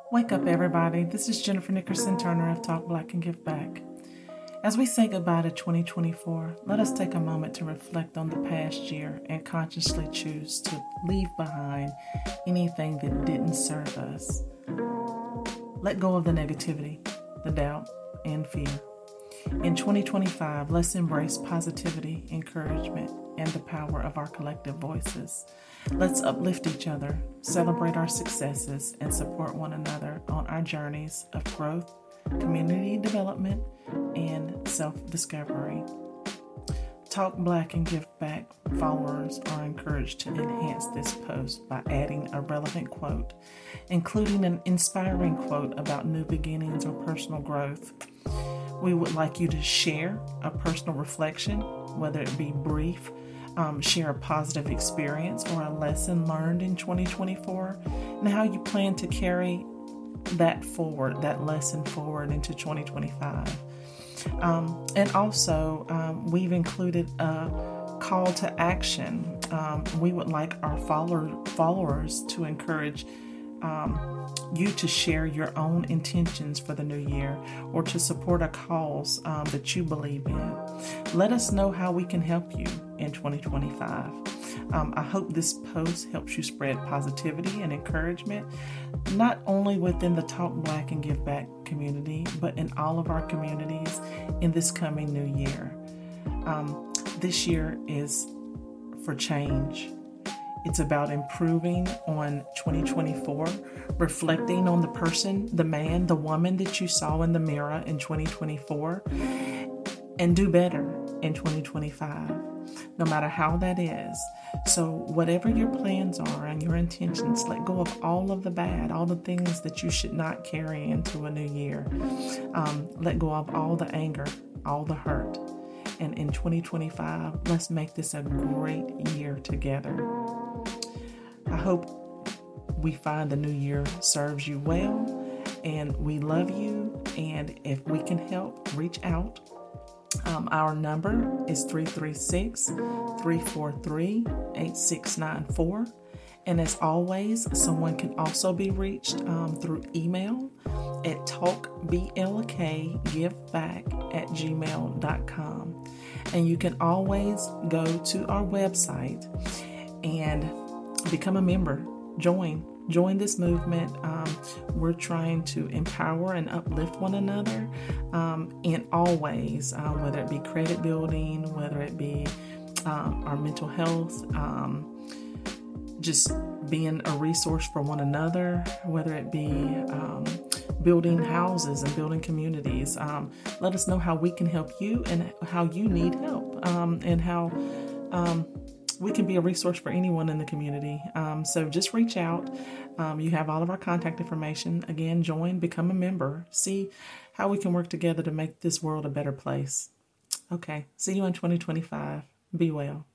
Wake up, everybody. This is Jennifer Nickerson Turner of Talk Black and Give Back. As we say goodbye to 2024, let us take a moment to reflect on the past year and consciously choose to leave behind anything that didn't serve us. Let go of the negativity, the doubt, and fear. In 2025, let's embrace positivity, encouragement, and the power of our collective voices. Let's uplift each other, celebrate our successes, and support one another on our journeys of growth, community development, and self-discovery. Talk Black and Give Back followers are encouraged to enhance this post by adding a relevant quote, including an inspiring quote about new beginnings or personal growth. We would like you to share a personal reflection, whether it be brief, share a positive experience or a lesson learned in 2024, and how you plan to carry that lesson forward into 2025. And also, we've included a call to action. We would like our followers to encourage you to share your own intentions for the new year or to support a cause that you believe in. Let us know how we can help you in 2025. I hope this post helps you spread positivity and encouragement, not only within the Talk Black and Give Back community, but in all of our communities in this coming new year. This year is for change. It's about improving on 2024, reflecting on the person, the man, the woman that you saw in the mirror in 2024, and do better in 2025, no matter how that is. So whatever your plans are and your intentions, let go of all of the bad, all the things that you should not carry into a new year. Let go of all the anger, all the hurt. And in 2025, let's make this a great year together. I hope we find the new year serves you well, and we love you. And if we can help, reach out. Our number is 336-343-8694. And as always, someone can also be reached through email at talkblkgiveback@gmail.com. And you can always go to our website and become a member. Join this movement. We're trying to empower and uplift one another in all ways, whether it be credit building, whether it be our mental health, just being a resource for one another, whether it be building houses and building communities. Let us know how we can help you and how you need help, and how we can be a resource for anyone in the community. So just reach out. You have all of our contact information. Again, join, become a member. See how we can work together to make this world a better place. Okay, see you in 2025. Be well.